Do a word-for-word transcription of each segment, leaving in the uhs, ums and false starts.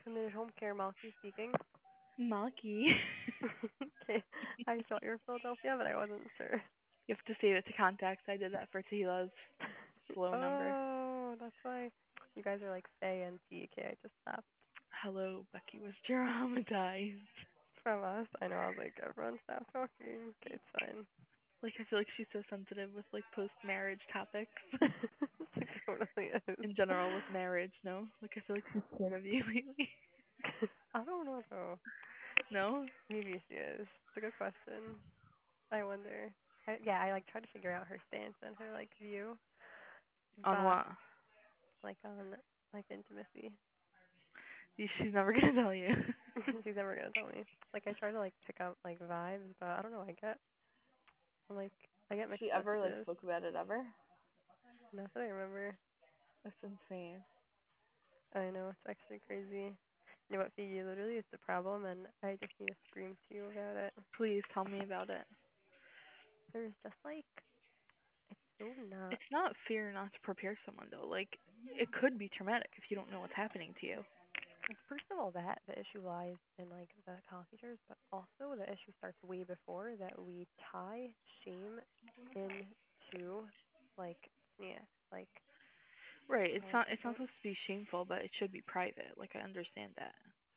Committed home care, Malky speaking. Malky. Okay, I thought you were Philadelphia, but I wasn't sure. You have to save it to contacts. I did that for Tequila's slow number. Oh, that's why you guys are like Faye and T. Okay, I just stopped Hello, Becky was traumatized. from us. I know. I was like, everyone stop talking. Okay, it's fine. Like I feel like she's so sensitive with like post marriage topics She totally is. in general with marriage, no? Like I feel like she's scared of you lately. I don't know though. No? Maybe she is. It's a good question. I wonder. I, yeah, I like try to figure out her stance and her like view, On but what? like on like intimacy. You- She's never gonna tell you. She's never gonna tell me. Like I try to like pick up like vibes, but I don't know. I get I'm like I get mixed She ever like messages. spoke about it ever? Not that I remember. That's insane. I know it's actually crazy. You know what, Figgy? Literally, it's a problem, and I just need to scream to you about it. Please tell me about it. There's just like it's so not. It's not fear not to prepare someone though. Like it could be traumatic if you don't know what's happening to you. First of all, that the issue lies in like the college teachers, but also the issue starts way before that. We tie shame into like yeah, like Right. It's how would not I it's say not it? supposed to be shameful, but it should be private. Like I understand that.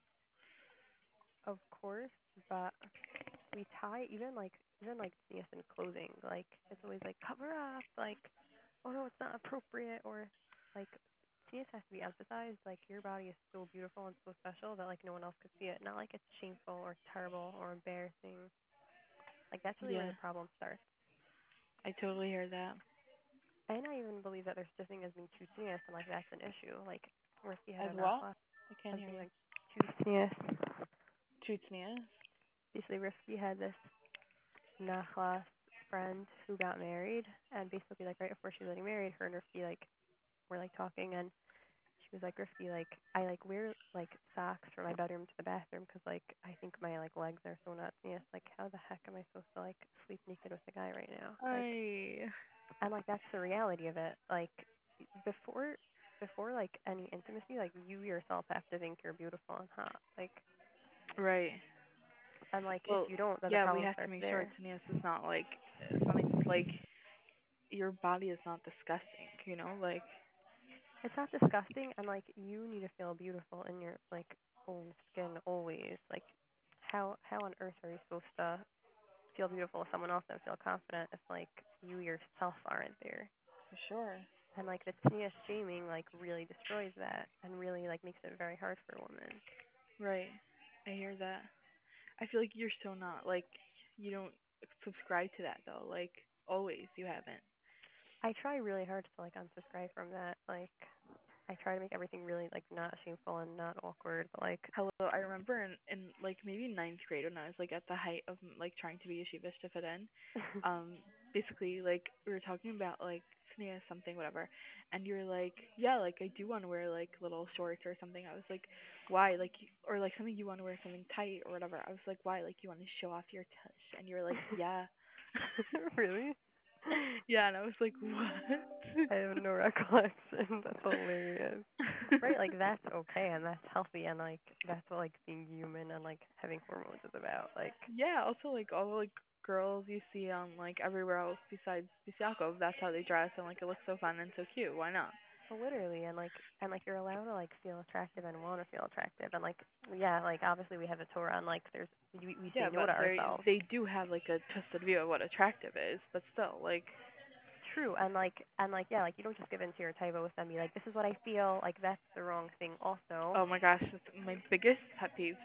Of course, but we tie even like even like yes in clothing, like it's always like cover up, like oh no, it's not appropriate, or like C S has to be emphasized, like your body is so beautiful and so special that like no one else could see it. Not like it's shameful or terrible or embarrassing. Like that's really where Yeah. the problem starts. I totally hear that. And I even believe that there's such a thing as being too serious, and like that's an issue. Like Risky had As a what? nachlass I can't as hear being you. like too serious. Tutnia? Basically, Risky had this nachlass friend who got married, and basically like right before she was getting married, her and Risky like were like talking, and she was like, Risky, like I like wear like socks from my bedroom to the bathroom 'cause like I think my like legs are so nuts. Yes, like how the heck am I supposed to like sleep naked with a guy right now? Like, I and like that's the reality of it. Like before before like any intimacy, like you yourself have to think you're beautiful and hot. Like, right. and like if Well, you don't, then the yeah, we problem have to starts make sure there. Tanias is not like something like your body is not disgusting, you know? Like It's not disgusting, and like you need to feel beautiful in your like own skin always. Like, how how on earth are you supposed to feel beautiful with someone else and feel confident if like you yourself aren't there? for sure. And like the Tia shaming like really destroys that and really like makes it very hard for women. Right. I hear that. I feel like you're so not like you don't subscribe to that though. Like always you haven't. I try really hard to like unsubscribe from that. Like I try to make everything really like not shameful and not awkward, but like Hello, I remember in in like maybe ninth grade when I was like at the height of like trying to be a sheepish to fit in. Um, basically like we were talking about like Sneha something whatever, and you were like, yeah, like I do want to wear like little shorts or something. I was like, why? Like or like something you want to wear something tight or whatever. I was like, why? Like you want to show off your tush, and you were like, yeah. really? Yeah, and I was like, what? I have no recollection. That's hilarious. Right, like that's okay and that's healthy and like that's what like being human and like having hormones is about. Like Yeah, also like all the like girls you see on like everywhere else besides Bisiakov, that's how they dress and like it looks so fun and so cute. Why not? literally and like and like you're allowed to like feel attractive and want to feel attractive and like yeah, like obviously we have a Torah and like there's we, we say Yeah, no but to they ourselves. they do have like a twisted view of what attractive is, but still like True and like and like yeah, like you don't just give in to your typo with them be like, this is what I feel, like that's the wrong thing also. oh my gosh, that's my biggest pet peeve.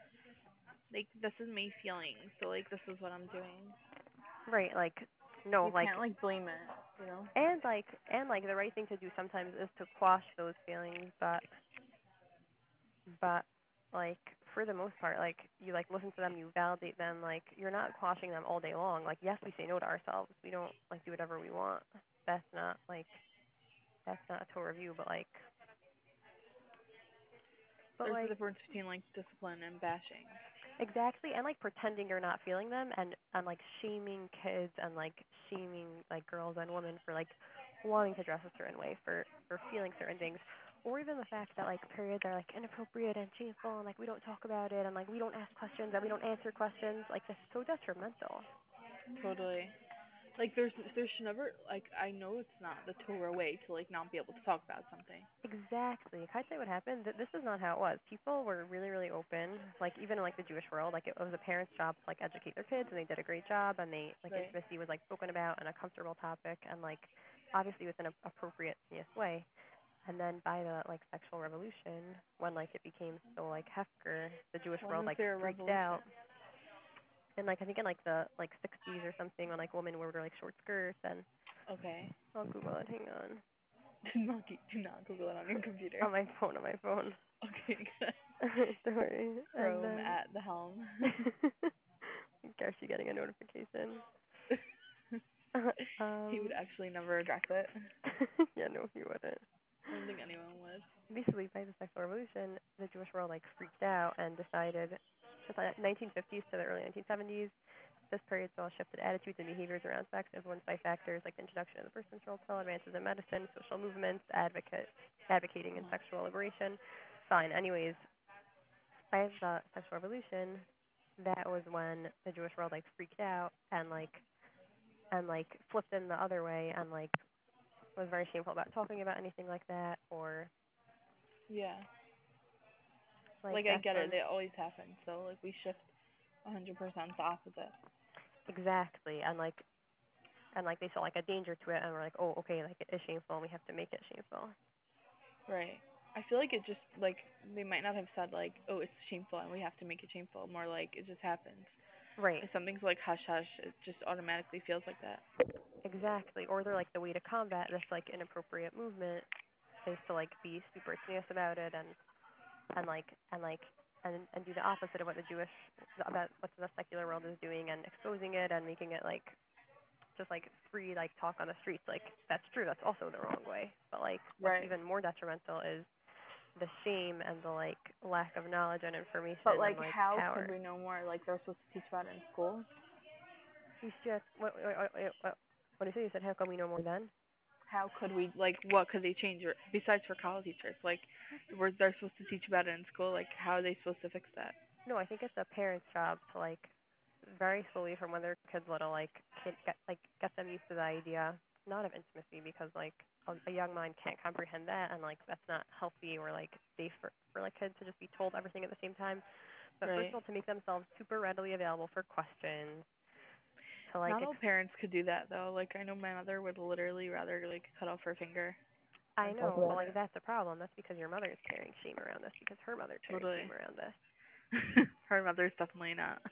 Like this is my feeling, so like this is what I'm doing. Right, like no, You like can't like blame it, you know? and like and like the right thing to do sometimes is to quash those feelings, but but like for the most part, like you like listen to them, you validate them, like you're not quashing them all day long. Like yes, we say no to ourselves. We don't like do whatever we want. That's not like that's not a Torah view, but like but There's a like difference between like discipline and bashing. exactly and like pretending you're not feeling them and and like shaming kids and like shaming like girls and women for like wanting to dress a certain way for for feeling certain things or even the fact that like periods are like inappropriate and shameful and like we don't talk about it and like we don't ask questions and we don't answer questions, like that's so detrimental. Totally. Like there's there should never like I know it's not the Torah way to like not be able to talk about something. Exactly. Can I tell you what happened? Th- This is not how it was. People were really, really open. Like even in like the Jewish world, like it was a parent's job to like educate their kids, and they did a great job. And they like Right. intimacy was like spoken about and a comfortable topic, and like obviously within an appropriate, yes way. And then by the like sexual revolution, when like it became so like hefker, the Jewish When world was like there a freaked revolution? out. And like I think in like the like sixties or something, when like women wore like short skirts and Okay. I'll Google it. Hang on. Do not ge- do not Google it on your computer. On my phone, on my phone. Okay, good. Don't worry. And Chrome then at the helm. Gosh, you getting a notification. He would um, actually never address it. yeah, no, he wouldn't. I don't think anyone would. Basically, by the sexual revolution, the Jewish world like freaked out and decided, just like nineteen fifties to the early nineteen seventies, this period saw shifted attitudes and behaviors around sex influenced by factors like the introduction of the birth control pill, advances in medicine, social movements, advocate, advocating in Uh-huh. sexual liberation. Fine. Anyways, by the sexual revolution, that was when the Jewish world like freaked out and like and like flipped in the other way and like was very shameful about talking about anything like that or Yeah. like Like I that's get it. when They always happen. So like we shift one hundred percent the opposite. exactly and like and like they saw like a danger to it and we're like, oh, okay, like it is shameful and we have to make it shameful. Right. I feel like it just like they might not have said like, oh, it's shameful and we have to make it shameful. More like it just happens. Right. If something's like hush hush, it just automatically feels like that. Exactly. Or they're like the way to combat this like inappropriate movement is to like be super serious about it and and like and like and and do the opposite of what the Jewish about what the secular world is doing and exposing it and making it like just like free like talk on the streets. Like that's true. That's also the wrong way. But like what's Right. even more detrimental is the shame and the like lack of knowledge and But information and like, like how could power. we know more? Like they're supposed to teach about it in school. You just what what what, what, what did you say? You said how come we know more then? How could we like? What could they change? Or besides for college teachers, like, were they're supposed to teach about it in school? Like, how are they supposed to fix that? No, I think it's a parent's job to like very slowly from when their kids little like kid get like get them used to the idea not of intimacy because like a, a young mind can't comprehend that and like that's not healthy or like safe for, for like kids to just be told everything at the same time. But first Right. of all, to make themselves super readily available for questions, to like Not all ex- parents could do that though. Like, I know my mother would literally rather like cut off her finger I than talk know, but about like it. that's a problem. That's because your mother is carrying shame around this because her mother carried shame Totally. around this. Her mother's definitely not.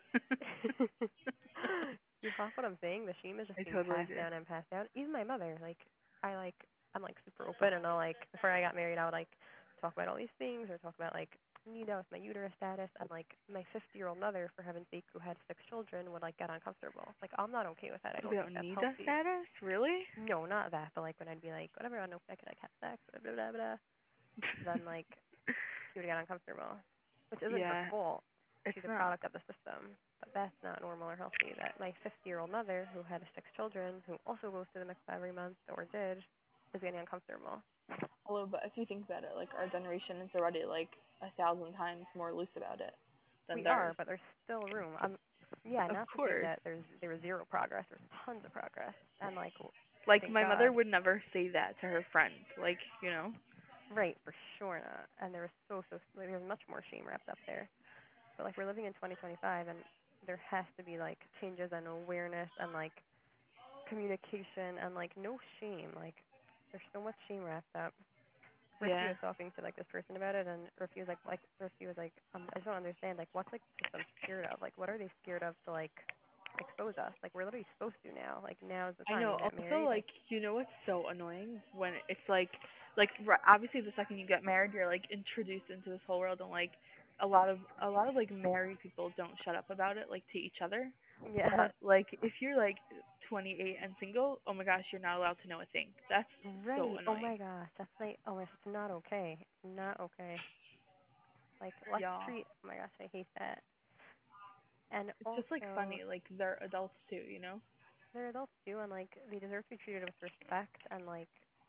You follow what I'm saying? The shame is just I being totally passed do. down and passed down. Even my mother, like, I like, I'm like super open, and I'll like, before I got married, I would like talk about all these things, or talk about like, you know, with my uterus status, and like my fifty-year-old mother, for heaven's sake, who had six children, would like get uncomfortable. Like, I'm not okay with that. I don't About think that's Nida healthy. status? Really? No, not that, but like when I'd be like, whatever, I don't know if I could like have sex, blah blah blah blah, then like she would get uncomfortable, which isn't her Yeah, fault. it's She's a not. product of the system. But that's not normal or healthy. That my fifty-year-old mother, who had six children, who also goes to the mikvah every month or did, is getting uncomfortable. Although, but if you think about it, like our generation is already like a thousand times more loose about it than We theirs. are, but there's still room. Um, yeah, Of not to say course. that there's there was zero progress. There's tons of progress, and like, Like thank my mother God. would never say that to her friend. Like, you know. Right, for sure not. And there was so so like, there's much more shame wrapped up there. But like we're living in twenty twenty-five, and there has to be like changes and awareness and like communication and like no shame. Like there's so much shame wrapped up. Rifty Yeah. was talking to like this person about it, and Rifty was like, like Rifty was like, um, I just don't understand. Like, what's like the system scared of? Like, what are they scared of to like expose us? Like, we're literally supposed to now. Like, now's the I time. know. You get Also, married. like, Like, you know what's so annoying when it's like, like r- obviously the second you get married, you're like introduced into this whole world, and like a lot of a lot of like married people don't shut up about it, like to each other. yeah, But like if you're like twenty-eight and single, oh my gosh, you're not allowed to know a thing. That's so right. Oh annoying. my gosh, that's like, oh, it's not okay. It's not okay. Like, let's Y'all, treat. Oh my gosh, I hate that. And it's just like also, funny. Like they're adults too, you know? they're adults too, and like they deserve to be treated with respect and like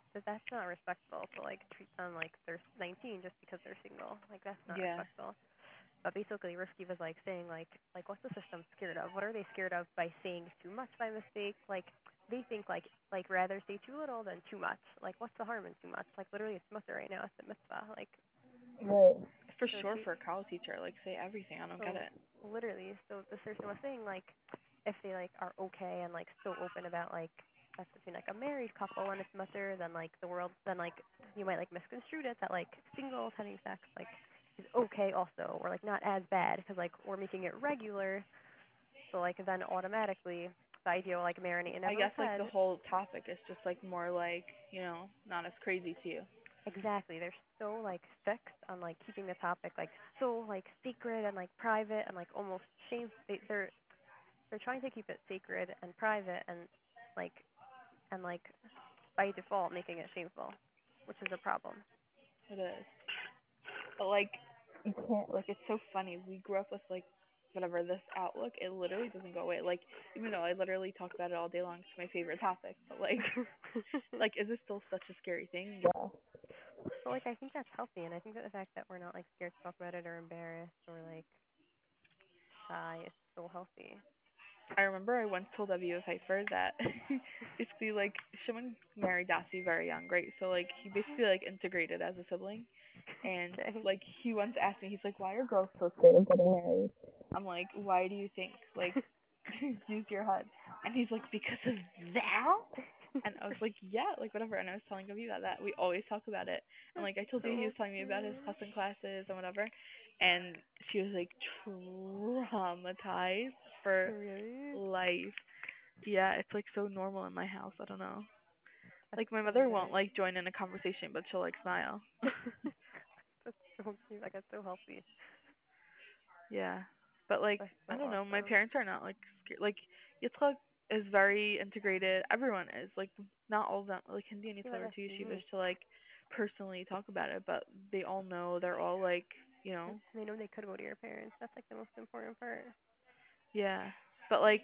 that that's not respectful to like treat them like they're nineteen just because they're single. Like that's not Yeah. respectful. But basically, Risky was like saying like like what's the system scared of? What are they scared of by saying too much by mistake? Like they think like like rather say too little than too much. Like what's the harm in too much? Like literally, it's mutter right now. It's a mitzvah. Like Right. For so sure, she for a college teacher, like say everything. I don't get so it. literally so the person was saying like if they like are okay and like so open about like that's between like a married couple and it's mutter, then like the world then like you might like misconstrue it that like singles having sex like is okay also or like not as bad because like we're making it regular. So like then automatically the idea will like marinate in I everyone's guess like the head. whole topic is just like more like, you know, not as crazy to you. Exactly. They're so like fixed on like keeping the topic like so like secret and like private and like almost shame. They, they're they're trying to keep it sacred and private and like and like by default making it shameful, which is a problem. It is. But like you can't like it's so funny. We grew up with like whatever this outlook, it literally doesn't go away. Like even though I literally talk about it all day long, it's my favorite topic. But like like is it still such a scary thing? Yeah. But like I think that's healthy, and I think that the fact that we're not like scared to talk about it or embarrassed or like shy is so healthy. I remember I once told Evie of Hyper that basically like someone married Darcy very young, right? So like he basically like integrated as a sibling. And Okay. like he once asked me, he's like, "Why are girls so scared of getting married?" I'm like, "Why do you think?" Like, use your head. And he's like, "Because of that." And I was like, "Yeah, like whatever." And I was telling Evie about that. We always talk about it. And That's like I told you, he so was telling me about his cute. hustling classes and whatever. And she was like traumatized for Really? life. Yeah, it's like so normal in my house. I don't know. That's Like my so mother won't good. like join in a conversation, but she'll like smile. That's so cute. Like it's so healthy. Yeah, but like That's so I don't know, my awesome. parents are not like scared. Like Yitzchak is very integrated. Everyone is like not all of them. Like Hindi and Yeah, but Yitzchak are that's too yeshivas unique. to like personally talk about it, but they all know. They're all like you know, And they know they could go to your parents. That's like the most important part. yeah. But like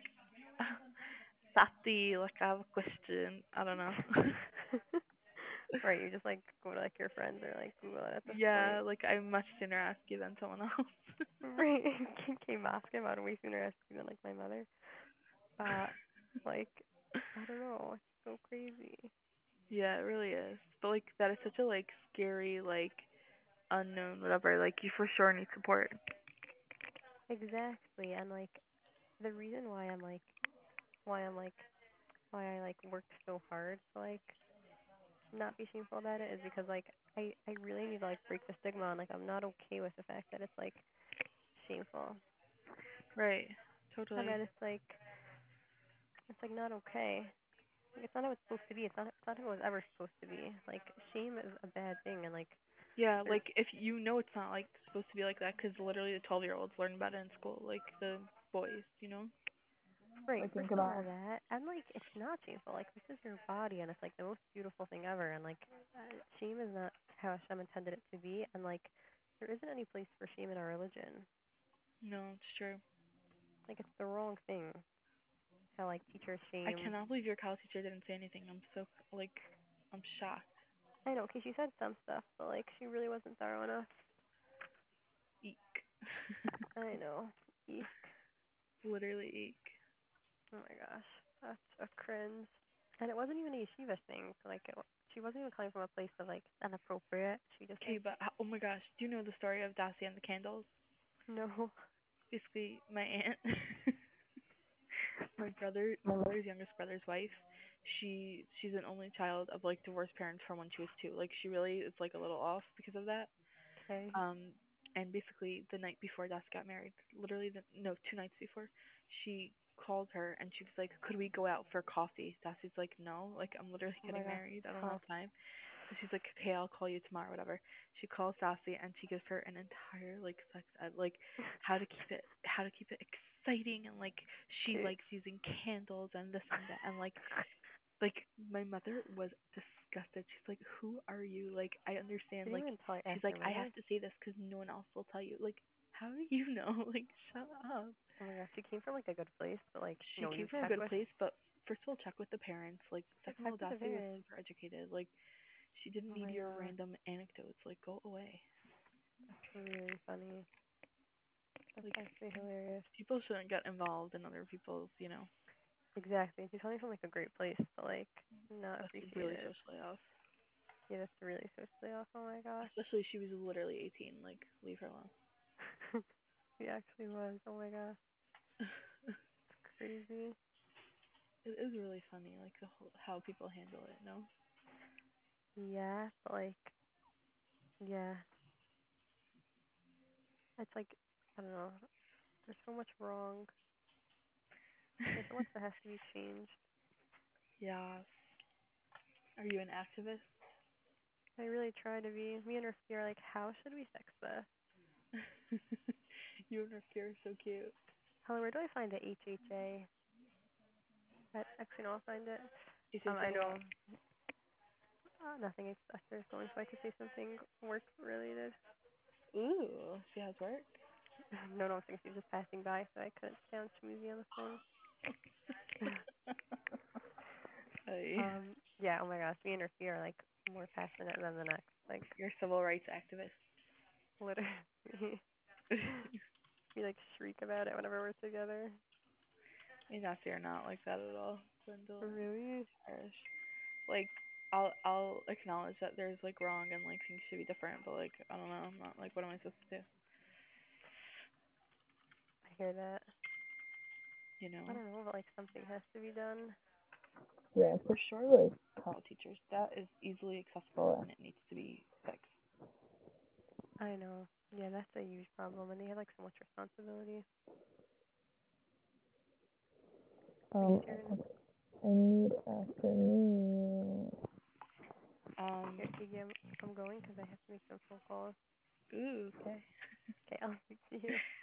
Sati, like I have a question. I don't know. Right, you just like go to like your friends or like Google it at this point. Yeah, like I much sooner ask you than someone else. Right. Came asking about way sooner asking than like my mother. Uh like I don't know, it's so crazy. Yeah, it really is. But like that is such a like scary like unknown whatever. Like you for sure need support. Exactly. And like the reason why I'm like why I'm like why I like worked so hard to like not be shameful about it is because like I I really need to like break the stigma and like I'm not okay with the fact that it's like shameful Right. and Totally. that it's like it's like not okay. Like it's not how it's supposed to be. It's not it's not how it was ever supposed to be. Like shame is a bad thing and like Yeah, there's like if you know it's not like supposed to be like that, because literally the twelve year olds learn about it in school, like the boys, you know. right, Like first think of about all it. that and like it's not shameful. Like this is your body and it's like the most beautiful thing ever and like uh, shame is not how Hashem intended it to be and like there isn't any place for shame in our religion. No, it's true. Like it's the wrong thing. How like teachers I shame. cannot believe your college teacher didn't say anything. I'm so like, I'm shocked. I know, 'cause she said some stuff, but like she really wasn't thorough enough. Eek. I know. Eek. Literally eek. Oh my gosh, that's a cringe. And it wasn't even a yeshiva thing. Like it, wa- she wasn't even coming from a place of like inappropriate. She just Okay, like but h- oh my gosh, do you know the story of Darcy and the candles? no. Basically, my aunt, my brother, my mother's youngest brother's wife, she she's an only child of like divorced parents from when she was two. Like she really is like a little off because of that. Okay. Um, and basically the night before Dusty got married, literally the no two nights before, she called her and she was like, "Could we go out for coffee?" Dusty's like, "No, like I'm literally Oh my getting gosh, married. I don't tough. have time." So she's like, "Okay, I'll call you tomorrow, whatever." She calls Dusty and she gives her an entire like sex ed, like how to keep it how to keep it exciting and like she Okay. likes using candles and this and that and like like my mother was disgusted. She's like, "Who are you?" Like I understand. Did you Like even tell ask she's like, your "I have mother? to say this because no one else will tell you." Like how do you know? Like shut up. Oh my gosh, she came from like a good place, but like She no, came you from a check good with place, but first of all, check with the parents. Like yeah, second of check all, with the Dusty was parents. super educated. Like She didn't Oh need my your god, random anecdotes. Like, go away. that's really funny. That's Like, actually hilarious. people shouldn't get involved in other people's, you know, Exactly. She's coming from like a great place, but like not that's really appreciated. socially off. Yeah, that's really socially off. Oh my gosh. Especially she was literally eighteen. Like, leave her alone. She actually was. Oh my gosh. Crazy. It is really funny, like the whole, how people handle it. No. Yeah, but like, yeah, it's like, I don't know. There's so much wrong. There's so much that has to be changed. Yeah. Are you an activist? I really try to be. Me and Rafiki are like, how should we fix this? You and Rafiki are so cute. Hello, where do I find the H H A? That, actually, no, I'll find it. You Um, say I what? know. Uh, nothing. It's Esther's going, so I could say something work related. Ooh, see how it works? No, no, since she was just passing by, so I couldn't sound schmoozy on the phone. Hey. um, yeah. Oh my gosh, me and Rafiki are like more passionate than the next. Like You're a civil rights activist. literally, we like shriek about it whenever we're together. Me and Nancy are not like that at all. Gwendolyn, Really? Irish. Like, I'll I'll acknowledge that there's like wrong and like things should be different, but like I don't know, I'm not like what am I supposed to do? I hear that. You I know? don't know, but like something has to be done. Yeah, for sure. Like call teachers, that is easily accessible and it needs to be fixed. I know. Yeah, that's a huge problem, and they have like so much responsibility. I guess Um, you're gonna. I need after me. Um. Here, Iggy, I'm, I'm going because I have to make some phone calls. Ooh. Okay. Okay, I'll speak to you.